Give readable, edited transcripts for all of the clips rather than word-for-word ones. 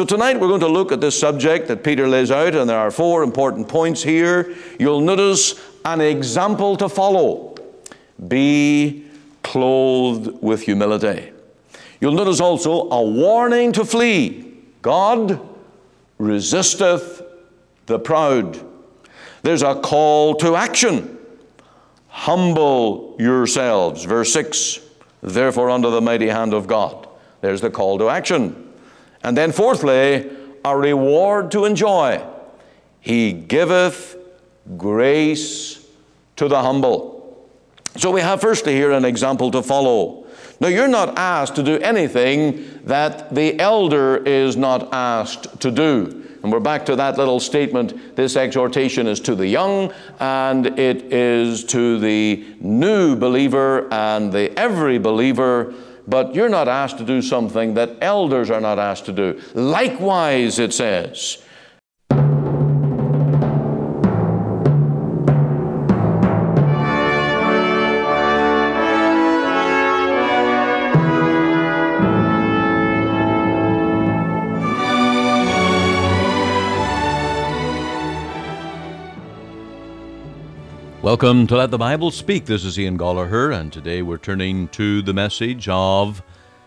So tonight we're going to look at this subject that Peter lays out, and there are 4 important points here. You'll notice an example to follow. Be clothed with humility. You'll notice also a warning to flee. God resisteth the proud. There's a call to action. Humble yourselves. Verse 6, therefore under the mighty hand of God. There's the call to action. And then fourthly, a reward to enjoy. He giveth grace to the humble. So we have firstly here an example to follow. Now you're not asked to do anything that the elder is not asked to do. And we're back to that little statement. This exhortation is to the young, and it is to the new believer and the every believer. But you're not asked to do something that elders are not asked to do. Likewise, it says. Welcome to Let the Bible Speak. This is Ian Gallagher, and today we're turning to the message of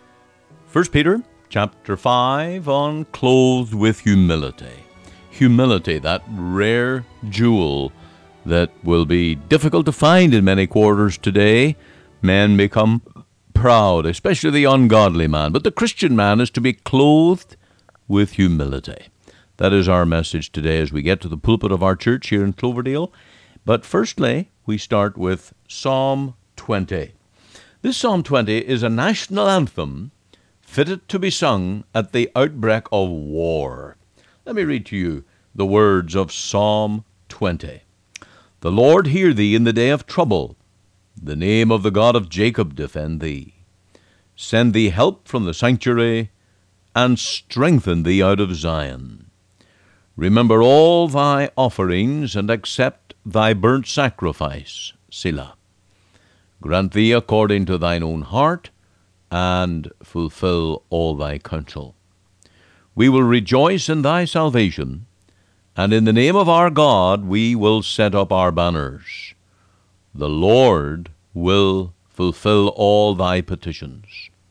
1 Peter chapter 5 on clothed with humility. Humility, that rare jewel that will be difficult to find in many quarters today. Men become proud, especially the ungodly man, but the Christian man is to be clothed with humility. That is our message today as we get to the pulpit of our church here in Cloverdale. But firstly, we start with Psalm 20. This Psalm 20 is a national anthem fitted to be sung at the outbreak of war. Let me read to you the words of Psalm 20. The Lord hear thee in the day of trouble. The name of the God of Jacob defend thee. Send thee help from the sanctuary, and strengthen thee out of Zion. Remember all thy offerings, and accept thy burnt sacrifice, Selah. Grant thee according to thine own heart, and fulfill all thy counsel. We will rejoice in thy salvation, and in the name of our God we will set up our banners. The Lord will fulfill all thy petitions.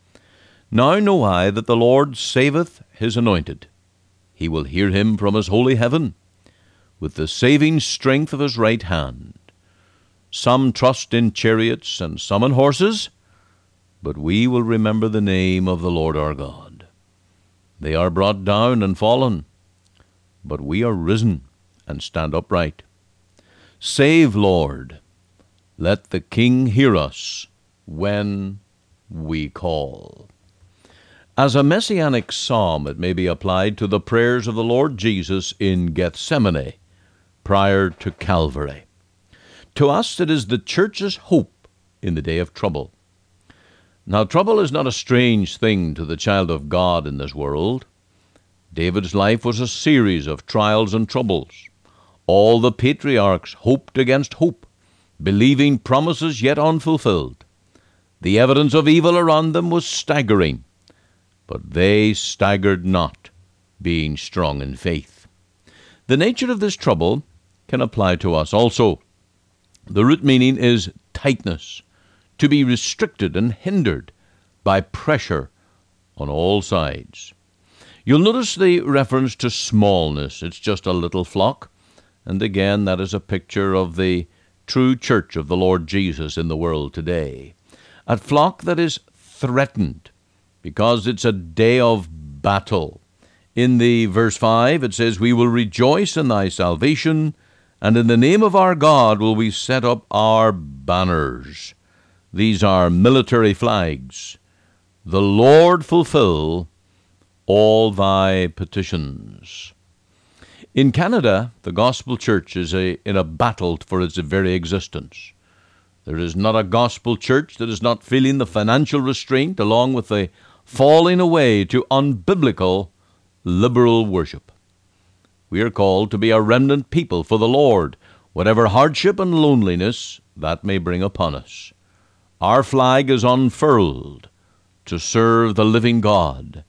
Now know I that the Lord saveth his anointed. He will hear him from his holy heaven, with the saving strength of his right hand. Some trust in chariots and some in horses, but we will remember the name of the Lord our God. They are brought down and fallen, but we are risen and stand upright. Save, Lord. Let the King hear us when we call. As a messianic psalm, it may be applied to the prayers of the Lord Jesus in Gethsemane, prior to Calvary. To us, it is the church's hope in the day of trouble. Now, trouble is not a strange thing to the child of God in this world. David's life was a series of trials and troubles. All the patriarchs hoped against hope, believing promises yet unfulfilled. The evidence of evil around them was staggering, but they staggered not, being strong in faith. The nature of this trouble can apply to us also. The root meaning is tightness, to be restricted and hindered by pressure on all sides. You'll notice the reference to smallness. It's just a little flock. And again, that is a picture of the true church of the Lord Jesus in the world today. A flock that is threatened because it's a day of battle. In the verse 5, it says, we will rejoice in thy salvation, and in the name of our God will we set up our banners. These are military flags. The Lord fulfill all thy petitions. In Canada, the gospel church is in a battle for its very existence. There is not a gospel church that is not feeling the financial restraint along with the falling away to unbiblical liberal worship. We are called to be a remnant people for the Lord, whatever hardship and loneliness that may bring upon us. Our flag is unfurled to serve the living God,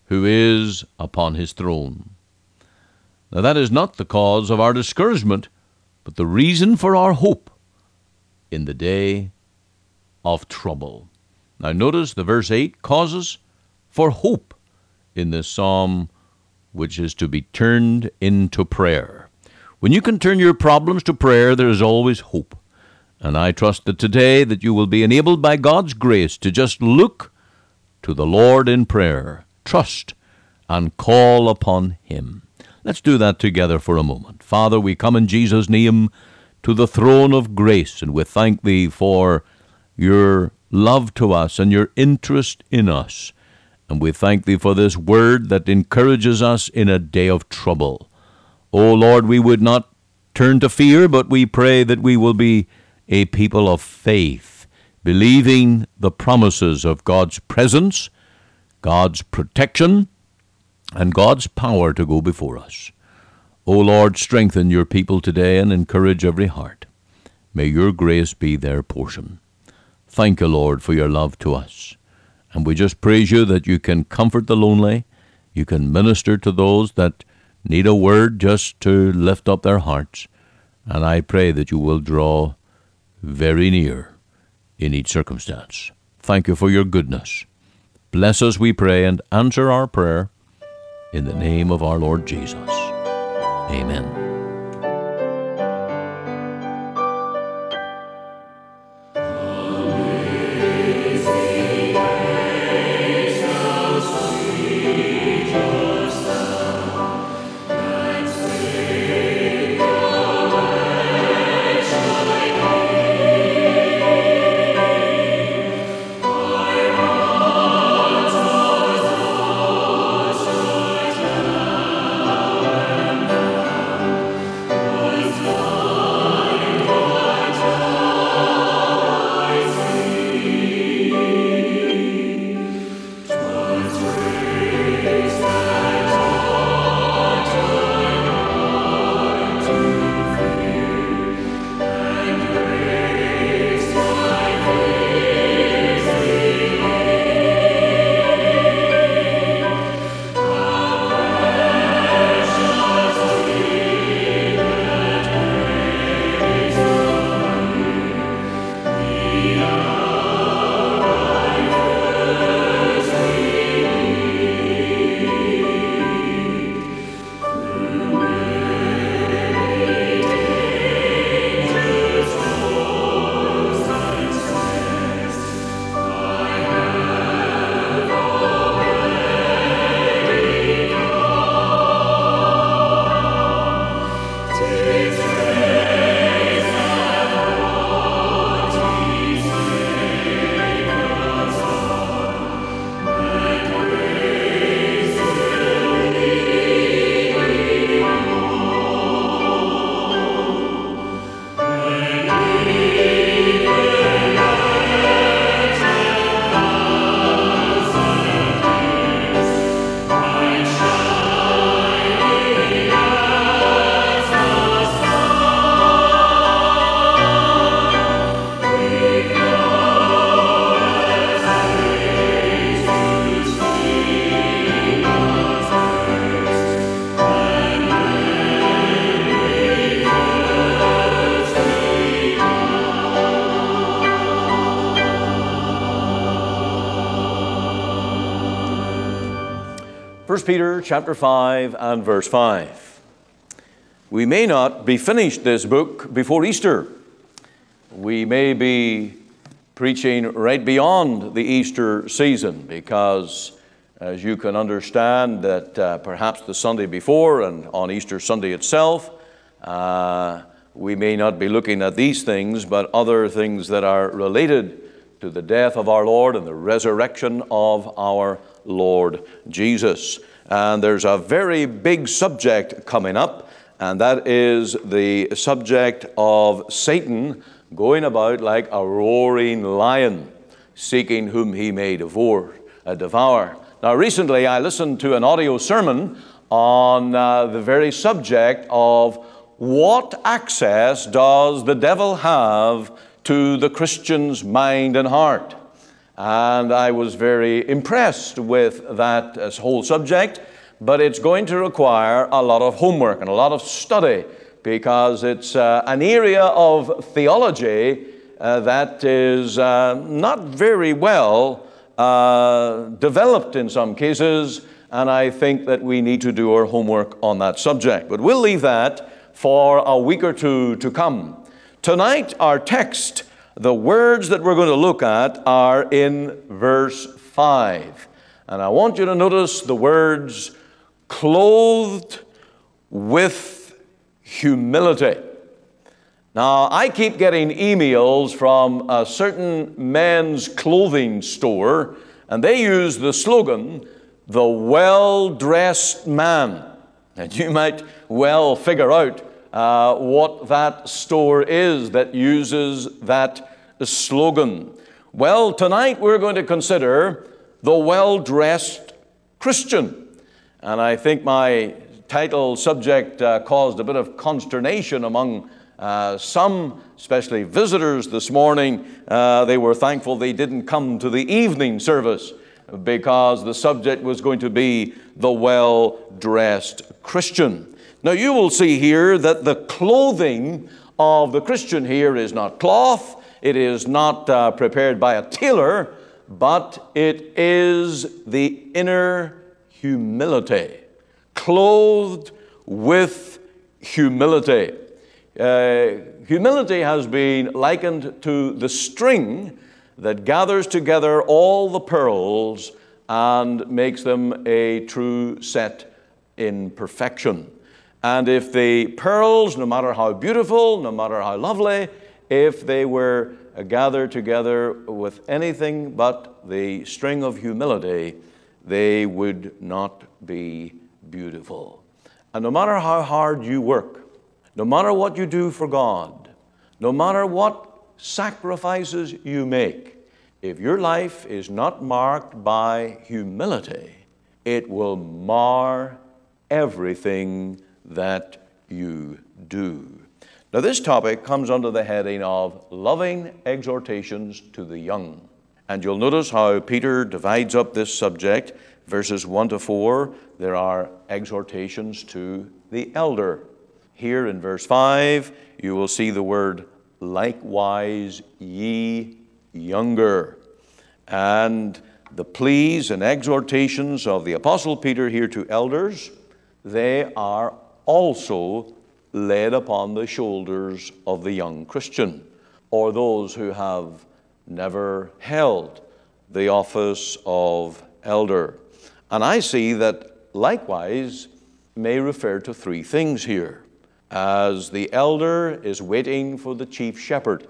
who is upon his throne. Now that is not the cause of our discouragement, but the reason for our hope in the day of trouble. Now notice the verse 8 causes for hope in this psalm, which is to be turned into prayer. When you can turn your problems to prayer, there is always hope. And I trust that today that you will be enabled by God's grace to just look to the Lord in prayer, trust, and call upon him. Let's do that together for a moment. Father, we come in Jesus' name to the throne of grace, and we thank thee for your love to us and your interest in us. And we thank thee for this word that encourages us in a day of trouble. O Lord, we would not turn to fear, but we pray that we will be a people of faith, believing the promises of God's presence, God's protection, and God's power to go before us. O Lord, strengthen your people today and encourage every heart. May your grace be their portion. Thank you, Lord, for your love to us. And we just praise you that you can comfort the lonely, you can minister to those that need a word just to lift up their hearts. And I pray that you will draw very near in each circumstance. Thank you for your goodness. Bless us, we pray, and answer our prayer in the name of our Lord Jesus. Amen. Peter chapter 5 and verse 5. We may not be finished this book before Easter. We may be preaching right beyond the Easter season because, as you can understand, that perhaps the Sunday before and on Easter Sunday itself, we may not be looking at these things, but other things that are related to the death of our Lord and the resurrection of our Lord Jesus. And there's a very big subject coming up, and that is the subject of Satan going about like a roaring lion, seeking whom he may devour. Now, recently I listened to an audio sermon on the very subject of what access does the devil have to the Christian's mind and heart. And I was very impressed with that whole subject, but it's going to require a lot of homework and a lot of study, because it's an area of theology that is not very well developed in some cases, and I think that we need to do our homework on that subject. But we'll leave that for a week or two to come. Tonight, our text, the words that we're going to look at, are in verse 5. And I want you to notice the words, clothed with humility. Now, I keep getting emails from a certain men's clothing store, and they use the slogan, the well-dressed man. And you might well figure out what that store is that uses that slogan. Well, tonight we're going to consider the well-dressed Christian. And I think my title subject caused a bit of consternation among some, especially visitors this morning. They were thankful they didn't come to the evening service, because the subject was going to be the well-dressed Christian. Now, you will see here that the clothing of the Christian here is not cloth, it is not prepared by a tailor, but it is the inner humility, clothed with humility. Humility has been likened to the string that gathers together all the pearls and makes them a true set in perfection. And if the pearls, no matter how beautiful, no matter how lovely, if they were gathered together with anything but the string of humility, they would not be beautiful. And no matter how hard you work, no matter what you do for God, no matter what sacrifices you make, if your life is not marked by humility, it will mar everything that you do. Now, this topic comes under the heading of loving exhortations to the young. And you'll notice how Peter divides up this subject. Verses 1 to 4, there are exhortations to the elder. Here in verse 5, you will see the word, likewise ye younger. And the pleas and exhortations of the Apostle Peter here to elders, they are also laid upon the shoulders of the young Christian, or those who have never held the office of elder. And I see that likewise may refer to three things here. As the elder is waiting for the chief shepherd,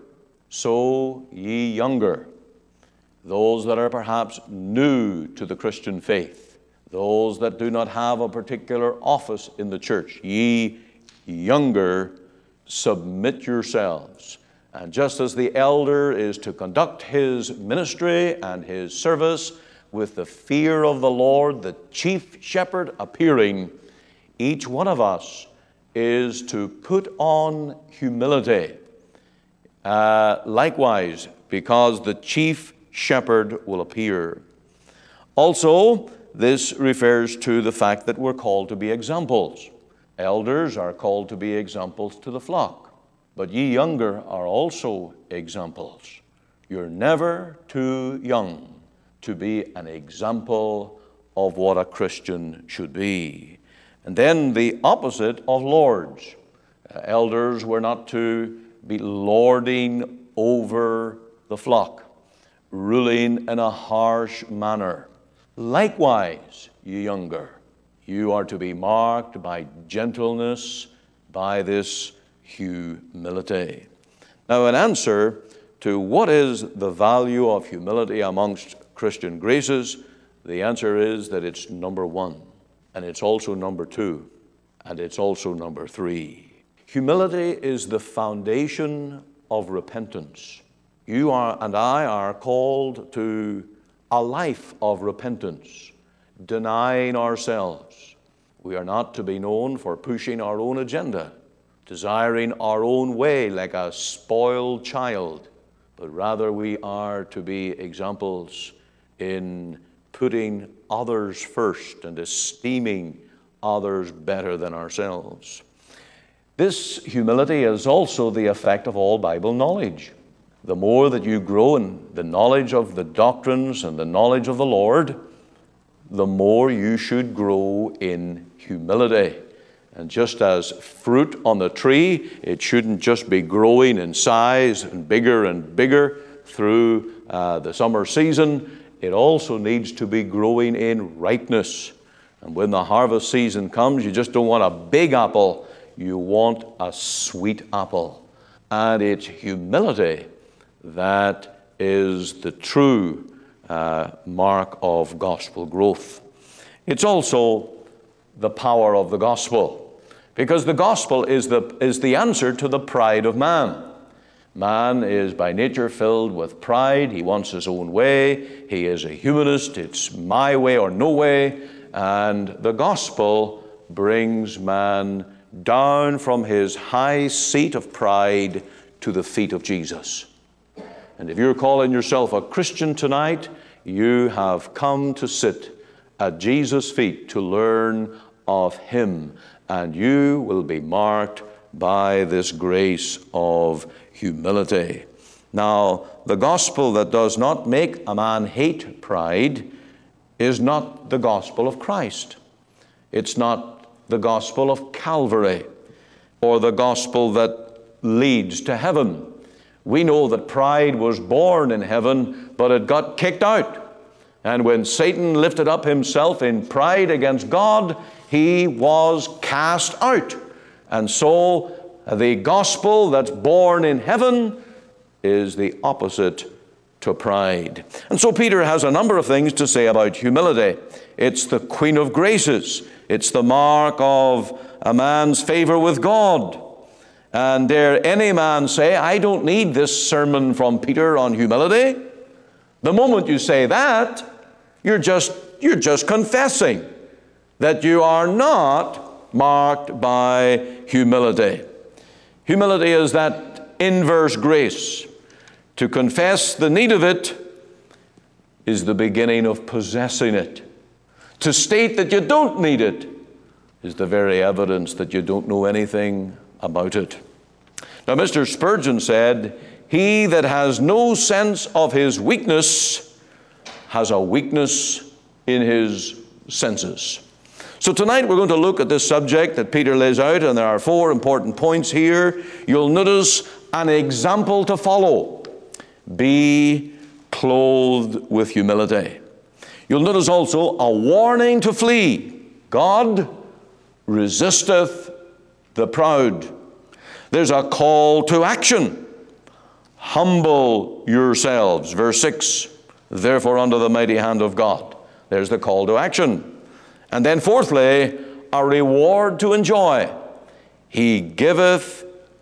so ye younger, those that are perhaps new to the Christian faith, those that do not have a particular office in the church, ye younger, submit yourselves. And just as the elder is to conduct his ministry and his service with the fear of the Lord, the chief shepherd appearing, each one of us is to put on humility. Likewise, because the chief shepherd will appear. Also, this refers to the fact that we're called to be examples. Elders are called to be examples to the flock, but ye younger are also examples. You're never too young to be an example of what a Christian should be. And then the opposite of lords. Elders were not to be lording over the flock, ruling in a harsh manner. Likewise, ye younger, you are to be marked by gentleness, by this humility. Now, in answer to what is the value of humility amongst Christian graces, the answer is that it's number one, and it's also number two, and it's also number three. Humility is the foundation of repentance. You are and I are called to a life of repentance, denying ourselves. We are not to be known for pushing our own agenda, desiring our own way like a spoiled child. but rather we are to be examples in putting others first and esteeming others better than ourselves. This humility is also the effect of all Bible knowledge. The more that you grow in the knowledge of the doctrines and the knowledge of the Lord, the more you should grow in humility. And just as fruit on the tree, it shouldn't just be growing in size and bigger through the summer season. It also needs to be growing in ripeness. And when the harvest season comes, you just don't want a big apple, you want a sweet apple. And it's humility that is the true mark of gospel growth. It's also the power of the gospel, because the gospel is the answer to the pride of man. Man is by nature filled with pride. He wants his own way. He is a humanist. It's my way or no way. And the gospel brings man down from his high seat of pride to the feet of Jesus. And if you're calling yourself a Christian tonight, you have come to sit at Jesus' feet to learn of Him, and you will be marked by this grace of humility. Now, the gospel that does not make a man hate pride is not the gospel of Christ. It's not the gospel of Calvary or the gospel that leads to heaven. We know that pride was born in heaven, but it got kicked out. And when Satan lifted up himself in pride against God, he was cast out. And so the gospel that's born in heaven is the opposite to pride. And so Peter has a number of things to say about humility. It's the queen of graces. It's the mark of a man's favor with God. And dare any man say, I don't need this sermon from Peter on humility? The moment you say that, you're just confessing that you are not marked by humility. Humility is that inverse grace. To confess the need of it is the beginning of possessing it. To state that you don't need it is the very evidence that you don't know anything about it. Now, Mr. Spurgeon said, he that has no sense of his weakness has a weakness in his senses. So tonight we're going to look at this subject that Peter lays out, and there are 4 important points here. You'll notice an example to follow. Be clothed with humility. You'll notice also a warning to flee. God resisteth the proud. There's a call to action. Humble yourselves. Verse 6, therefore under the mighty hand of God. There's the call to action. And then fourthly, a reward to enjoy. He giveth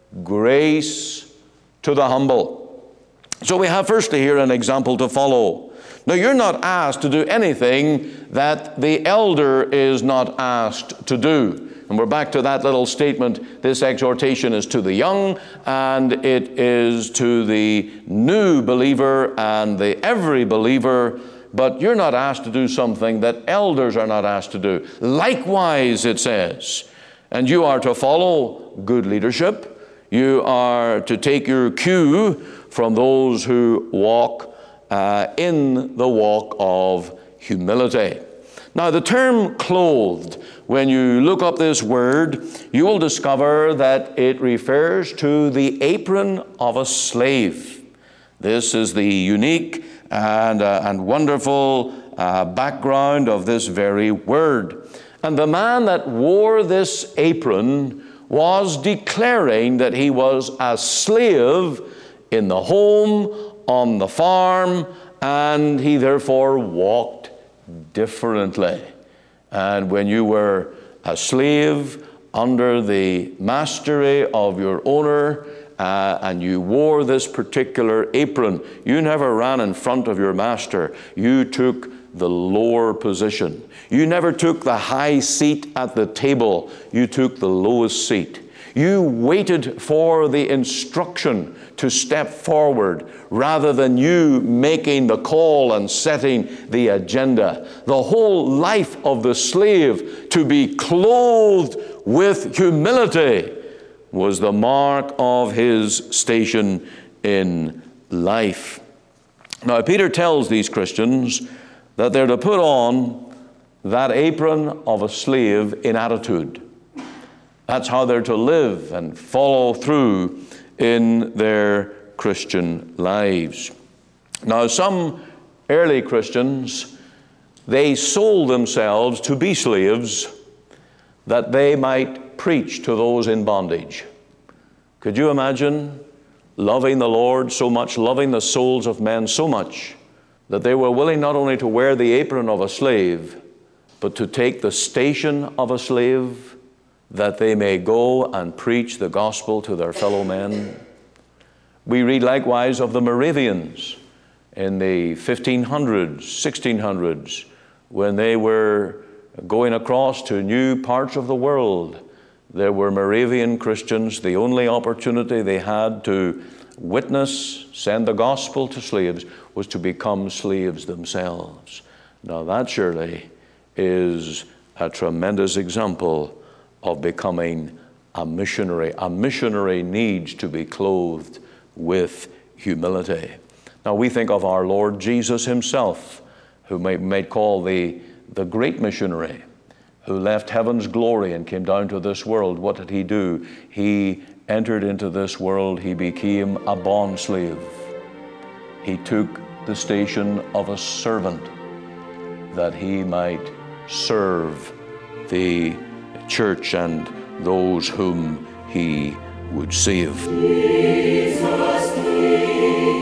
grace to the humble. So we have firstly here an example to follow. Now, you're not asked to do anything that the elder is not asked to do. And we're back to that little statement. This exhortation is to the young, and it is to the new believer and the every believer. But you're not asked to do something that elders are not asked to do. Likewise, it says, and you are to follow good leadership. You are to take your cue from those who walk in the walk of humility. Now, the term clothed, when you look up this word, you will discover that it refers to the apron of a slave. This is the unique and wonderful background of this very word. And the man that wore this apron was declaring that he was a slave in the home, on the farm, and he therefore walked differently. And when you were a slave under the mastery of your owner, and you wore this particular apron, you never ran in front of your master. You took the lower position. You never took the high seat at the table. You took the lowest seat. You waited for the instruction to step forward rather than you making the call and setting the agenda. The whole life of the slave, to be clothed with humility, was the mark of his station in life. Now, Peter tells these Christians that they're to put on that apron of a slave in attitude. That's how they're to live and follow through in their Christian lives. Now, some early Christians, they sold themselves to be slaves that they might preach to those in bondage. Could you imagine loving the Lord so much, loving the souls of men so much, that they were willing not only to wear the apron of a slave, but to take the station of a slave, that they may go and preach the gospel to their fellow men? We read likewise of the Moravians in the 1500s, 1600s, when they were going across to new parts of the world. There were Moravian Christians. The only opportunity they had to witness, send the gospel to slaves, was to become slaves themselves. Now that surely is a tremendous example of becoming a missionary. A missionary needs to be clothed with humility. Now we think of our Lord Jesus himself, who may call the great missionary, who left heaven's glory and came down to this world. What did he do? He entered into this world. He became a bond slave. He took the station of a servant that he might serve the church and those whom he would save. Jesus came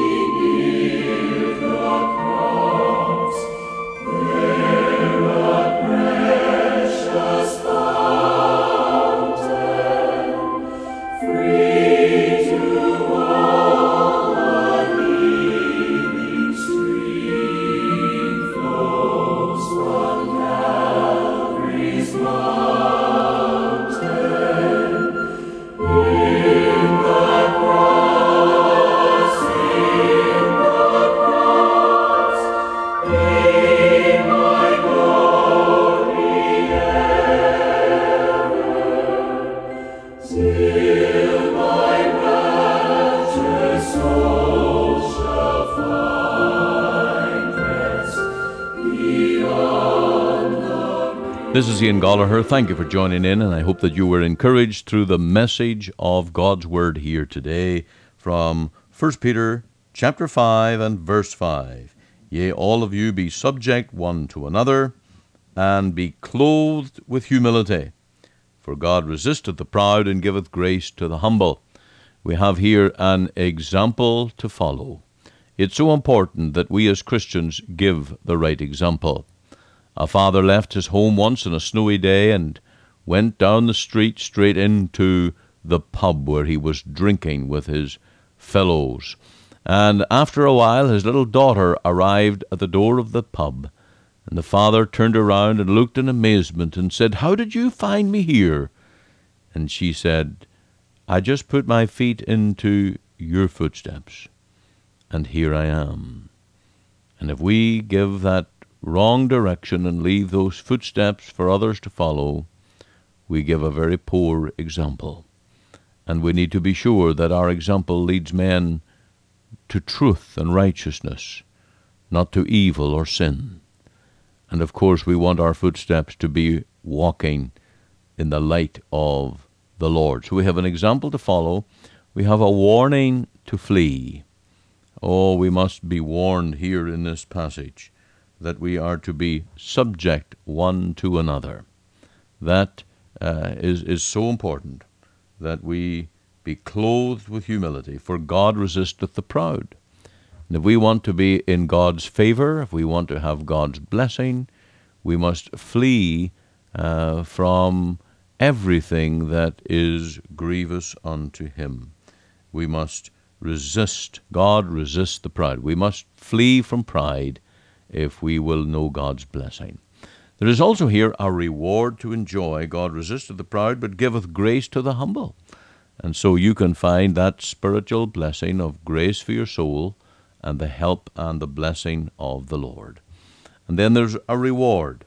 beneath the cross, where a precious fountain, free to all, a healing stream flows from Calvary's mountain. This is Ian Gallagher. Thank you for joining in, and I hope that you were encouraged through the message of God's Word here today from 1 Peter chapter 5 and verse 5. Yea, all of you be subject one to another, and be clothed with humility. For God resisteth the proud, and giveth grace to the humble. We have here an example to follow. It's so important that we as Christians give the right example. A father left his home once on a snowy day and went down the street straight into the pub where he was drinking with his fellows. And after a while his little daughter arrived at the door of the pub, and the father turned around and looked in amazement and said, "How did you find me here?" And she said, "I just put my feet into your footsteps, and here I am." And if we give that wrong direction and leave those footsteps for others to follow, we give a very poor example. And we need to be sure that our example leads men to truth and righteousness, not to evil or sin. And of course we want our footsteps to be walking in the light of the Lord. So we have an example to follow. We have a warning to flee. Oh, we must be warned here in this passage that we are to be subject one to another. That is so important, that we be clothed with humility, for God resisteth the proud. And if we want to be in God's favor, if we want to have God's blessing, we must flee from everything that is grievous unto him. We must resist. God resists the proud. We must flee from pride if we will know God's blessing. There is also here a reward to enjoy. God resisteth the proud, but giveth grace to the humble. And so you can find that spiritual blessing of grace for your soul and the help and the blessing of the Lord. And then there's a reward,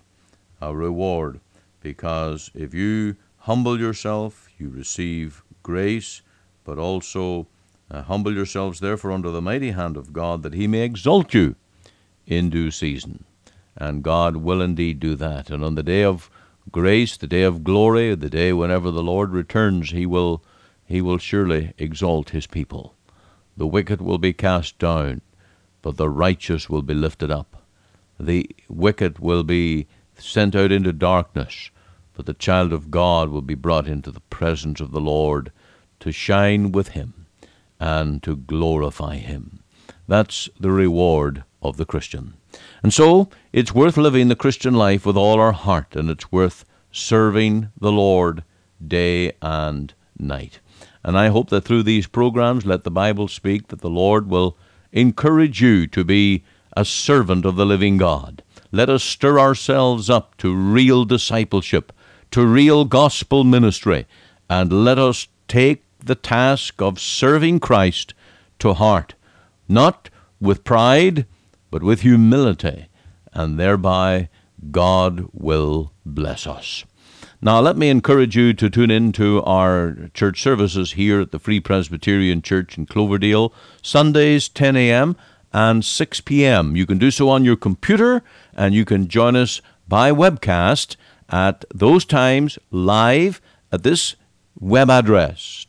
because if you humble yourself, you receive grace, but also humble yourselves therefore under the mighty hand of God, that he may exalt you in due season. And God will indeed do that. And on the day of grace, the day of glory, the day whenever the Lord returns, he will surely exalt his people. The wicked will be cast down, but the righteous will be lifted up. The wicked will be sent out into darkness, but the child of God will be brought into the presence of the Lord to shine with him and to glorify him. That's the reward of the Christian. And so it's worth living the Christian life with all our heart, and it's worth serving the Lord day and night. And I hope that through these programs, Let the Bible Speak, that the Lord will encourage you to be a servant of the living God. Let us stir ourselves up to real discipleship, to real gospel ministry, and let us take the task of serving Christ to heart, not with pride, but with humility, and thereby God will bless us. Now, let me encourage you to tune in to our church services here at the Free Presbyterian Church in Cloverdale, Sundays 10 a.m. and 6 p.m. You can do so on your computer, and you can join us by webcast at those times live at this web address,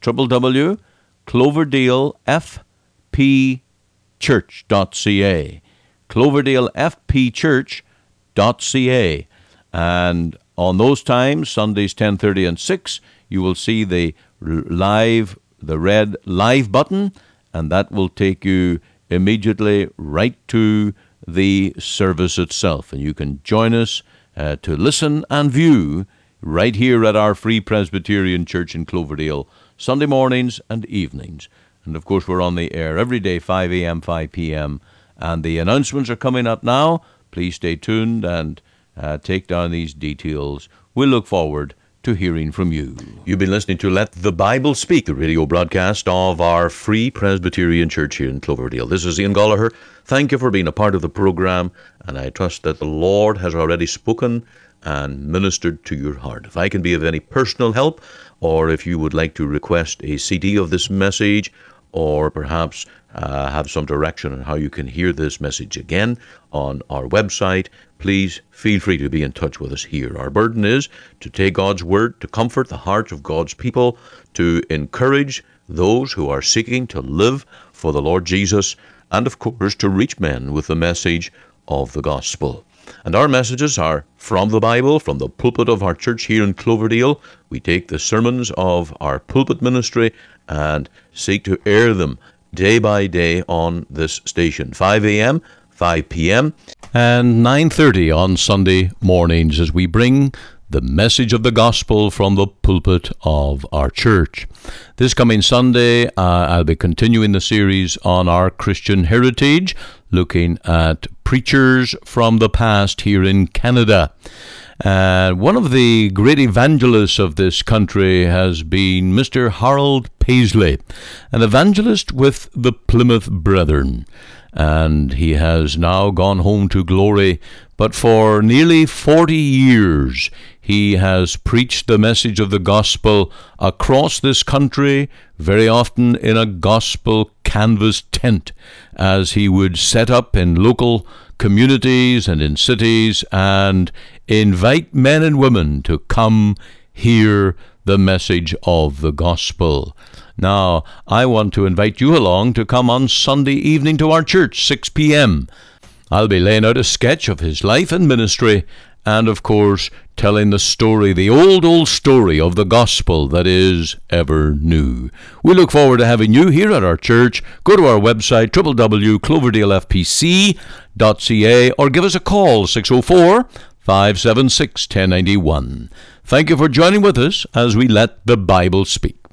www.cloverdalefpchurch.ca, cloverdalefpchurch.ca. And on those times, Sundays 10:30 and 6, you will see the red live button, and that will take you immediately right to the service itself. And you can join us to listen and view right here at our Free Presbyterian Church in Cloverdale, Sunday mornings and evenings. And of course, we're on the air every day, 5 a.m., 5 p.m. And the announcements are coming up now. Please stay tuned and take down these details. We'll look forward to hearing from you. You've been listening to Let the Bible Speak, the radio broadcast of our Free Presbyterian Church here in Cloverdale. This is Ian Gallagher. Thank you for being a part of the program, and I trust that the Lord has already spoken and ministered to your heart. If I can be of any personal help, or if you would like to request a CD of this message, or perhaps have some direction on how you can hear this message again on our website, please feel free to be in touch with us here. Our burden is to take God's word, to comfort the hearts of God's people, to encourage those who are seeking to live for the Lord Jesus, and of course to reach men with the message of the gospel. And our messages are from the Bible, from the pulpit of our church here in Cloverdale. We take the sermons of our pulpit ministry and seek to air them day by day on this station, 5 a.m., 5 p.m., and 9:30 on Sunday mornings, as we bring the message of the gospel from the pulpit of our church. This coming Sunday, I'll be continuing the series on our Christian heritage, looking at preachers from the past here in Canada. One of the great evangelists of this country has been Mr. Harold Paisley, an evangelist with the Plymouth Brethren. And he has now gone home to glory, but for nearly 40 years he has preached the message of the gospel across this country, very often in a gospel canvas tent, as he would set up in local communities and in cities and invite men and women to come hear the message of the gospel. Now, I want to invite you along to come on Sunday evening to our church, 6 p.m. I'll be laying out a sketch of his life and ministry, and of course, telling the story, the old story of the gospel that is ever new. We look forward to having you here at our church. Go to our website, www.cloverdalefpc.ca, or give us a call, 604-576-1091. Thank you for joining with us as we let the Bible speak.